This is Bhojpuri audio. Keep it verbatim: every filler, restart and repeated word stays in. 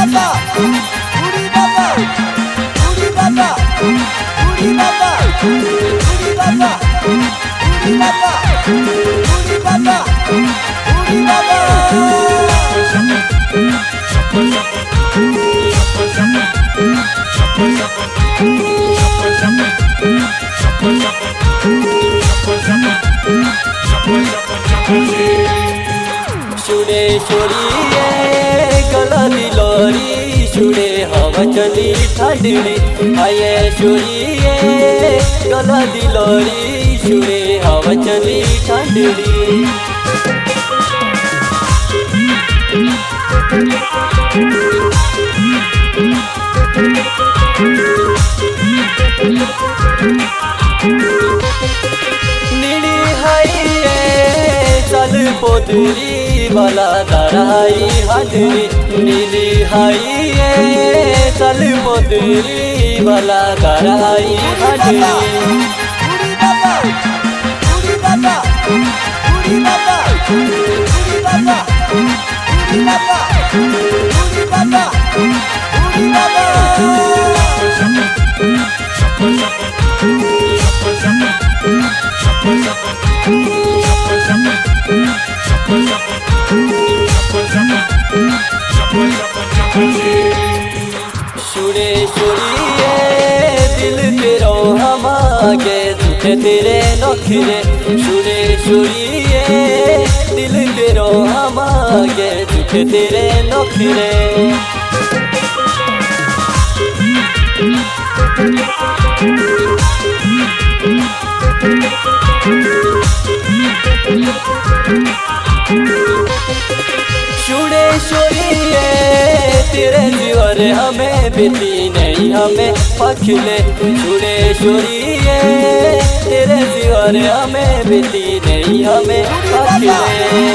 বাবা বুড়ি বাবা বুড়ি বাবা বুড়ি বাবা বুড়ি বাবা বুড়ি বাবা বুড়ি বাবা বুড়ি বাবা सुने छोड़िए गला दिलोरी सुने हवा चली ठंडी आये छोड़िए गला दिलोरी सुने हवा चली ठंडी नीली हाइए चल पोतरी वाला दराई हाजरी नीली हाइए चल पोतरी वाला दराई हाजरी বুড়ি বাবা বুড়ি বাবা বুড়ি বাবা বুড়ি বাবা বুড়ি বাবা বুড়ি বাবা বুড়ি বাবা सुने सुनिए दिल तेरो हमारे झूठे तेरे नखरे सुने सुनिए दिल तेरो हमारे झूठे तेरे नखरे सुने सुनिए तेरे जीवन हमें बीती नहीं हमें पखले सुने सुनिए तेरे जीवन हमें बीती नहीं हमें पखले।